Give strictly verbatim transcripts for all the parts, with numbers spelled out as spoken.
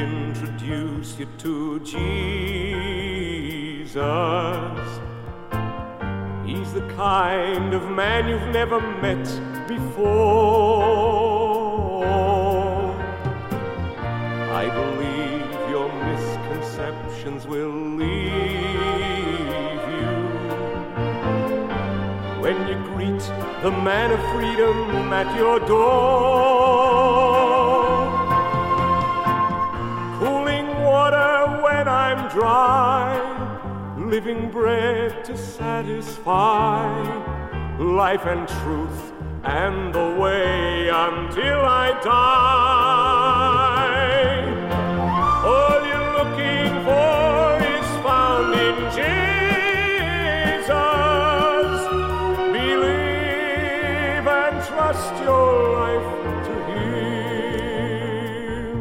introduce you to Jesus. He's the kind of man you've never met before. I believe your misconceptions will leave you when you greet the man of freedom at your door. Cooling water when I'm dry, living bread to satisfy, life and truth and the way until I die. All you're looking for is found in Jesus. Believe and trust your life to Him.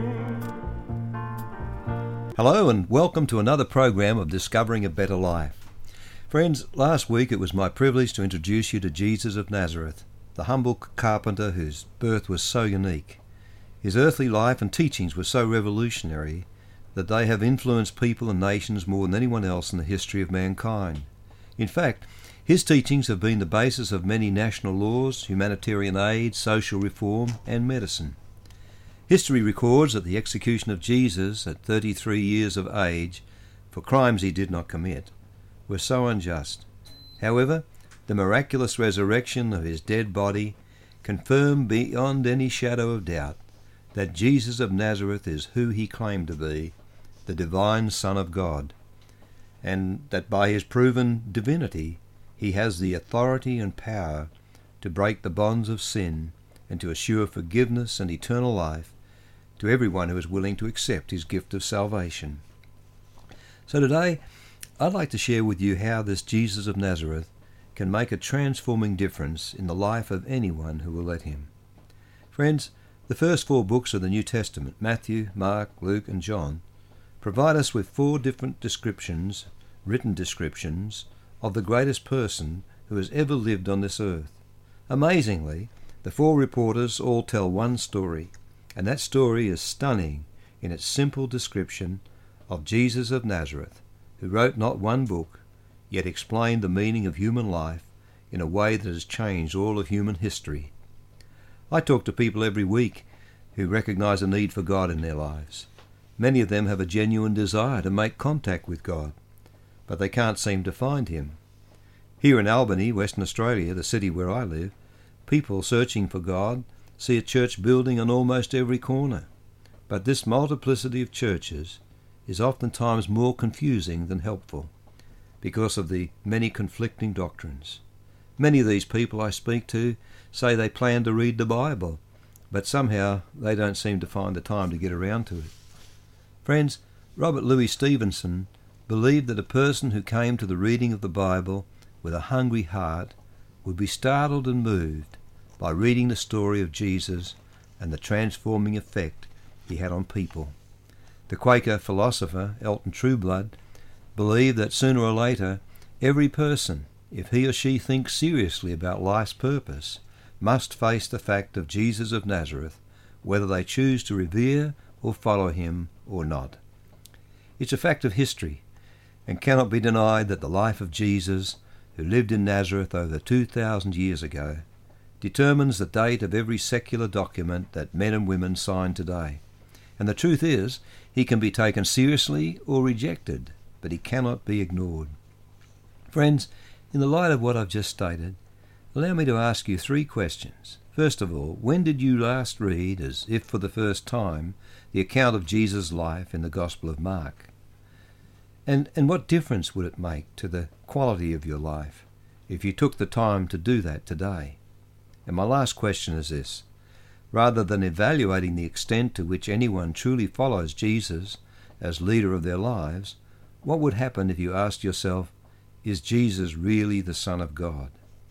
Hello and welcome to another program of Discovering a Better Life. Friends, last week it was my privilege to introduce you to Jesus of Nazareth, the humble carpenter whose birth was so unique. His earthly life and teachings were so revolutionary that they have influenced people and nations more than anyone else in the history of mankind. In fact, his teachings have been the basis of many national laws, humanitarian aid, social reform, and medicine. History records that the execution of Jesus at thirty-three years of age for crimes he did not commit were so unjust. However, the miraculous resurrection of his dead body confirmed beyond any shadow of doubt that Jesus of Nazareth is who he claimed to be, the divine Son of God, and that by his proven divinity he has the authority and power to break the bonds of sin and to assure forgiveness and eternal life to everyone who is willing to accept his gift of salvation. So today, I'd like to share with you how this Jesus of Nazareth can make a transforming difference in the life of anyone who will let him. Friends, the first four books of the New Testament, Matthew, Mark, Luke, and John, provide us with four different descriptions, written descriptions, of the greatest person who has ever lived on this earth. Amazingly, the four reporters all tell one story, and that story is stunning in its simple description of Jesus of Nazareth, who wrote not one book, yet explained the meaning of human life in a way that has changed all of human history. I talk to people every week who recognize a need for God in their lives. Many of them have a genuine desire to make contact with God, but they can't seem to find him. Here in Albany, Western Australia, the city where I live, people searching for God see a church building on almost every corner. But this multiplicity of churches is oftentimes more confusing than helpful because of the many conflicting doctrines. Many of these people I speak to say they plan to read the Bible, but somehow they don't seem to find the time to get around to it. Friends, Robert Louis Stevenson believed that a person who came to the reading of the Bible with a hungry heart would be startled and moved by reading the story of Jesus and the transforming effect he had on people. The Quaker philosopher Elton Trueblood believed that sooner or later every person, if he or she thinks seriously about life's purpose, must face the fact of Jesus of Nazareth, whether they choose to revere or follow him or not. It's a fact of history, and cannot be denied that the life of Jesus, who lived in Nazareth over two thousand years ago, determines the date of every secular document that men and women sign today. And the truth is, he can be taken seriously or rejected, but he cannot be ignored. Friends, in the light of what I've just stated, allow me to ask you three questions. First of all, when did you last read, as if for the first time, the account of Jesus' life in the Gospel of Mark? And, and what difference would it make to the quality of your life if you took the time to do that today? And my last question is this. Rather than evaluating the extent to which anyone truly follows Jesus as leader of their lives, what would happen if you asked yourself, is Jesus really the Son of God?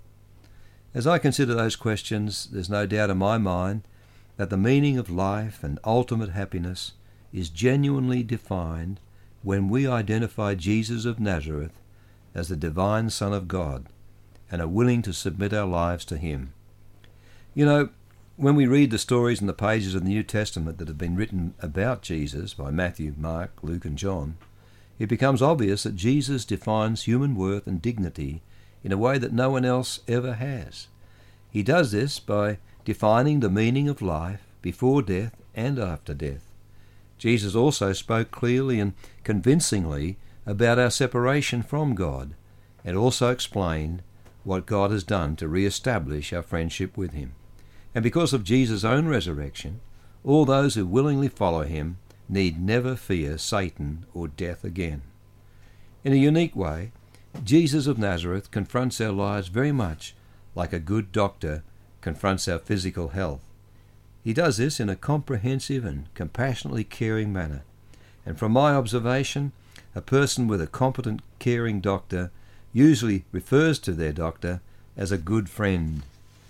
As I consider those questions, there's no doubt in my mind that the meaning of life and ultimate happiness is genuinely defined when we identify Jesus of Nazareth as the divine Son of God and are willing to submit our lives to him. You know, when we read the stories in the pages of the New Testament that have been written about Jesus by Matthew, Mark, Luke and John, it becomes obvious that Jesus defines human worth and dignity in a way that no one else ever has. He does this by defining the meaning of life before death and after death. Jesus also spoke clearly and convincingly about our separation from God, and also explained what God has done to re-establish our friendship with him. And because of Jesus' own resurrection, all those who willingly follow him need never fear Satan or death again. In a unique way, Jesus of Nazareth confronts our lives very much like a good doctor confronts our physical health. He does this in a comprehensive and compassionately caring manner. And from my observation, a person with a competent, caring doctor usually refers to their doctor as a good friend.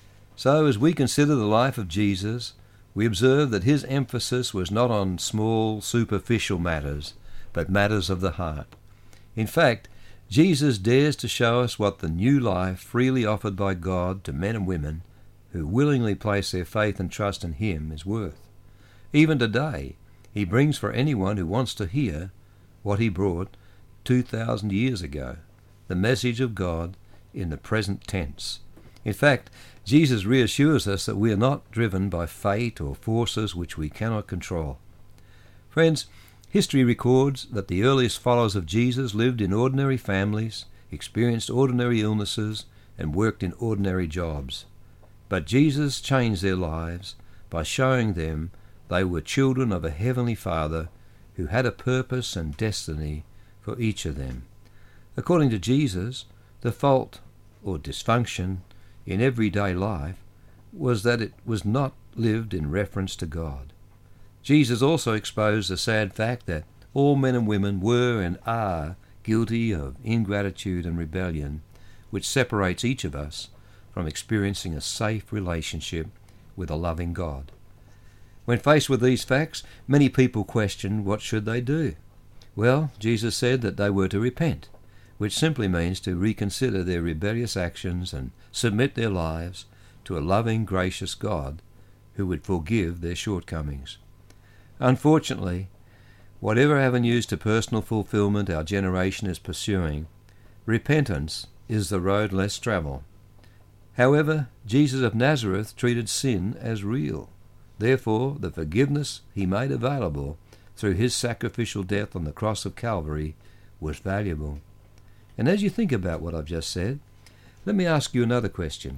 So as we consider the life of Jesus, we observe that his emphasis was not on small, superficial matters, but matters of the heart. In fact, Jesus dares to show us what the new life freely offered by God to men and women who willingly place their faith and trust in him is worth. Even today, he brings for anyone who wants to hear what he brought two thousand years ago, the message of God in the present tense. In fact, Jesus reassures us that we are not driven by fate or forces which we cannot control. Friends, history records that the earliest followers of Jesus lived in ordinary families, experienced ordinary illnesses, and worked in ordinary jobs. But Jesus changed their lives by showing them they were children of a heavenly Father who had a purpose and destiny for each of them. According to Jesus, the fault or dysfunction in everyday life was that it was not lived in reference to God. Jesus also exposed the sad fact that all men and women were and are guilty of ingratitude and rebellion, which separates each of us from experiencing a safe relationship with a loving God. When faced with these facts, many people question what should they do. Well, Jesus said that they were to repent, which simply means to reconsider their rebellious actions and submit their lives to a loving, gracious God who would forgive their shortcomings. Unfortunately, whatever avenues to personal fulfillment our generation is pursuing, repentance is the road less traveled. However, Jesus of Nazareth treated sin as real. Therefore, the forgiveness he made available through his sacrificial death on the cross of Calvary was valuable. And as you think about what I've just said, let me ask you another question.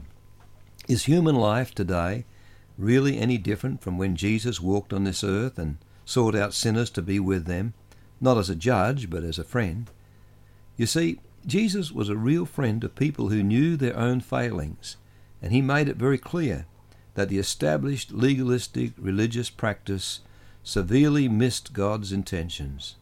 Is human life today really any different from when Jesus walked on this earth and sought out sinners to be with them, not as a judge, but as a friend? You see, Jesus was a real friend of people who knew their own failings, and he made it very clear that the established legalistic religious practice severely missed God's intentions.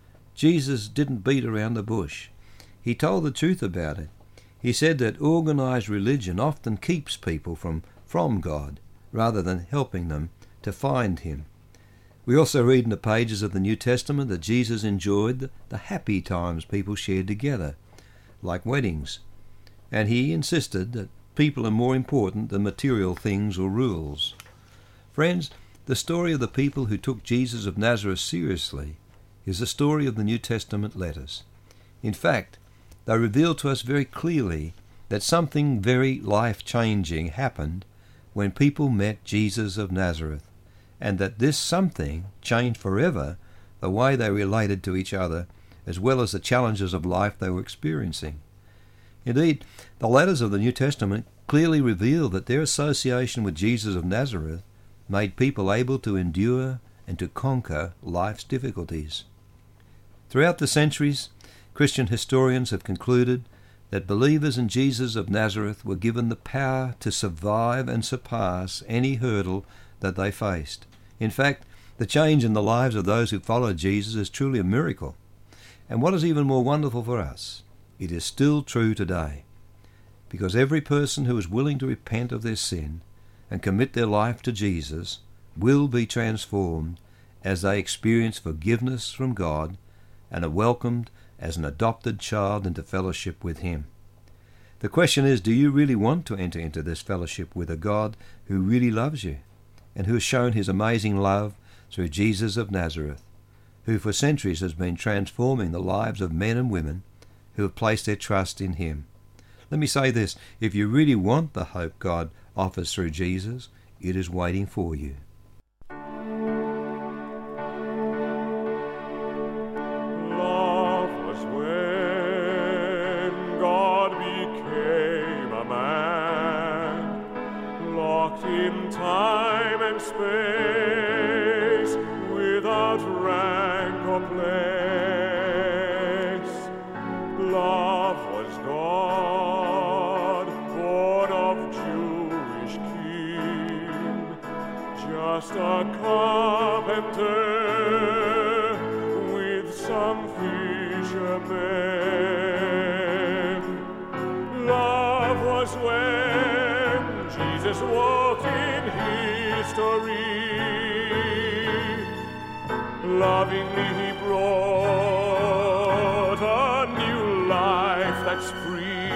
Jesus didn't beat around the bush. He told the truth about it. He said that organized religion often keeps people from, from God, rather than helping them to find him. We also read in the pages of the New Testament that Jesus enjoyed the, the happy times people shared together, like weddings, and he insisted that people are more important than material things or rules. Friends, the story of the people who took Jesus of Nazareth seriously is the story of the New Testament letters. In fact, they reveal to us very clearly that something very life-changing happened when people met Jesus of Nazareth, and that this something changed forever the way they related to each other, as well as the challenges of life they were experiencing. Indeed, the letters of the New Testament clearly reveal that their association with Jesus of Nazareth made people able to endure and to conquer life's difficulties. Throughout the centuries, Christian historians have concluded that believers in Jesus of Nazareth were given the power to survive and surpass any hurdle that they faced. In fact, the change in the lives of those who followed Jesus is truly a miracle. And what is even more wonderful for us, it is still true today, because every person who is willing to repent of their sin and commit their life to Jesus will be transformed as they experience forgiveness from God and are welcomed as an adopted child into fellowship with him. The question is, do you really want to enter into this fellowship with a God who really loves you and who has shown his amazing love through Jesus of Nazareth, who for centuries has been transforming the lives of men and women who have placed their trust in him? Let me say this, if you really want the hope God offers through Jesus, it is waiting for you. Love was when God became a man, locked in time and space, without rank or place. Love was God, born of Jewish king, just a carpenter with some fishermen. Love was when Jesus walked in history. Lovingly he brought a new life that's free.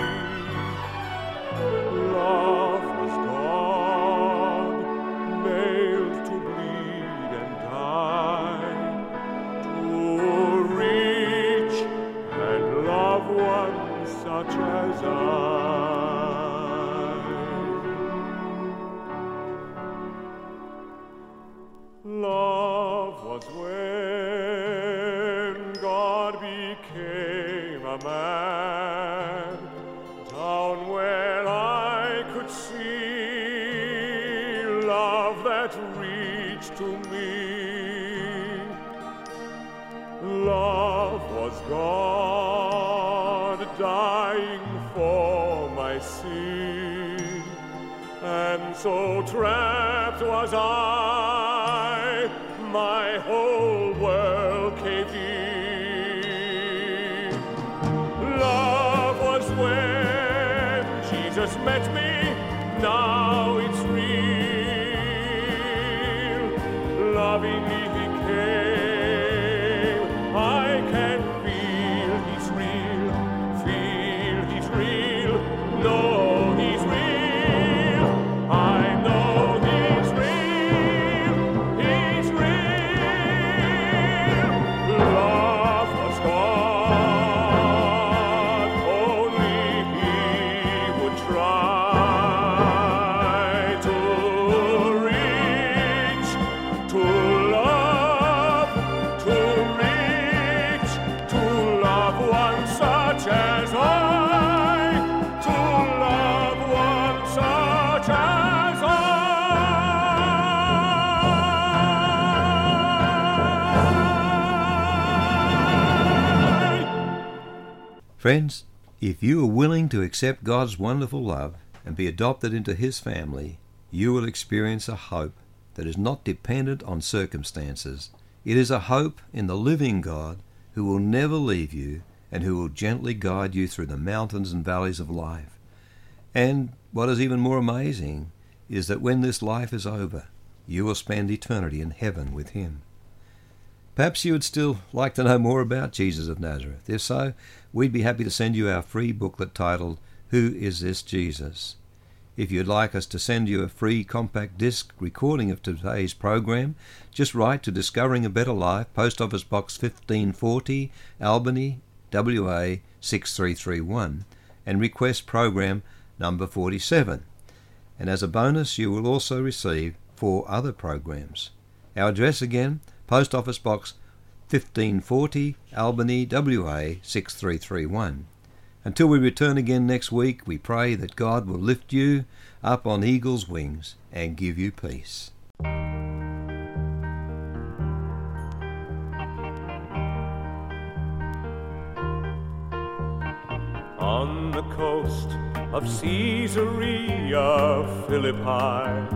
Love was God, nailed to bleed and die, to reach and love one such as I. Love was when God became a man, down where I could see love that reached to me. Love was God dying for my sin, and so trapped was I, my whole world caved in. Love was when Jesus met me, now it's real. Lovingly he came, I can feel he's real, feel he's real, know he's real. I know he's real, he's real. Love was God, only he would try to reach, to love, to reach, to love one such as I, to love one such as I. Friends, if you are willing to accept God's wonderful love and be adopted into his family, you will experience a hope that is not dependent on circumstances. It is a hope in the living God who will never leave you and who will gently guide you through the mountains and valleys of life. And what is even more amazing is that when this life is over, you will spend eternity in heaven with him. Perhaps you would still like to know more about Jesus of Nazareth. If so, we'd be happy to send you our free booklet titled, Who is This Jesus? If you'd like us to send you a free compact disc recording of today's program, just write to Discovering a Better Life, Post Office Box fifteen forty, Albany, W A six three three one, and request program number forty-seven. And as a bonus, you will also receive four other programs. Our address again, Post Office Box fifteen forty, Albany, W A six three three one. Until we return again next week, we pray that God will lift you up on eagle's wings and give you peace. On the coast of Caesarea Philippi,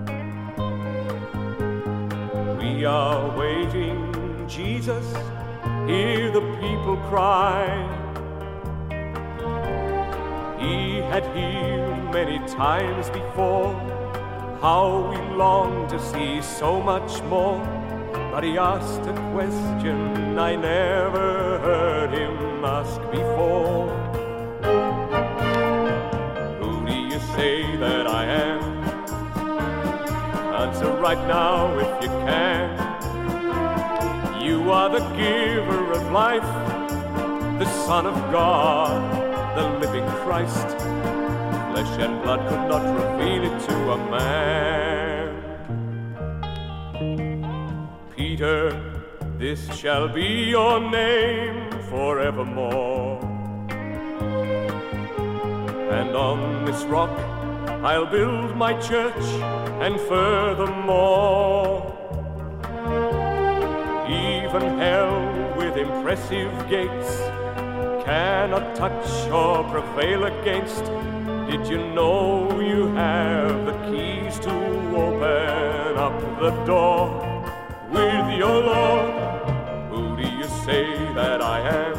we are waiting, Jesus, hear the people cry. He had healed many times before, how we long to see so much more. But he asked a question I never heard him ask before. say that I am? Answer right now if you can. You are the giver of life, the Son of God, the living Christ. Flesh and blood could not reveal it to a man. Peter, this shall be your name forevermore. And on this rock I'll build my church, and furthermore, even hell with impressive gates cannot touch or prevail against. Did you know you have the keys to open up the door with your Lord? Who do you say that I am?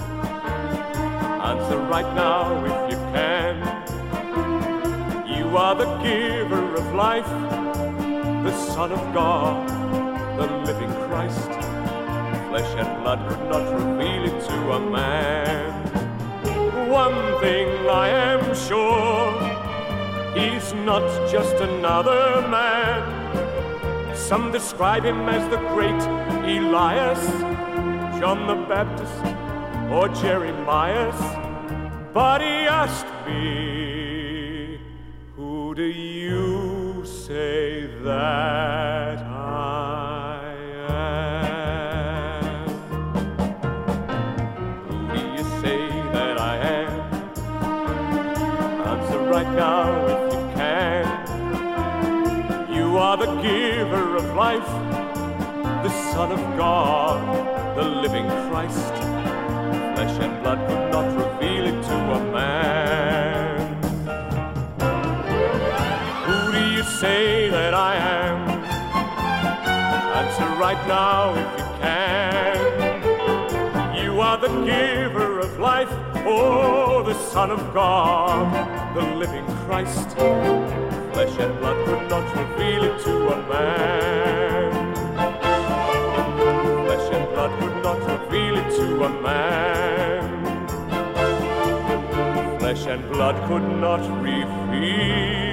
Answer right now if you can. You are the giver of life, the Son of God, the living Christ. Flesh and blood could not reveal it to a man. One thing I am sure, he's not just another man. Some describe him as the great Elias, John the Baptist, or Jeremias. But he asked me, who do you say that I am? Who do you say that I am? Answer right now if you can. You are the giver of life, the Son of God, the living Christ. Flesh and blood could not reveal it to a man. Who do you say that I am? Answer right now if you can. You are the giver of life, oh, the Son of God, the living Christ. Flesh and blood could not reveal it to a man. Flesh and blood could not reveal it to a man. Flesh and blood could not reveal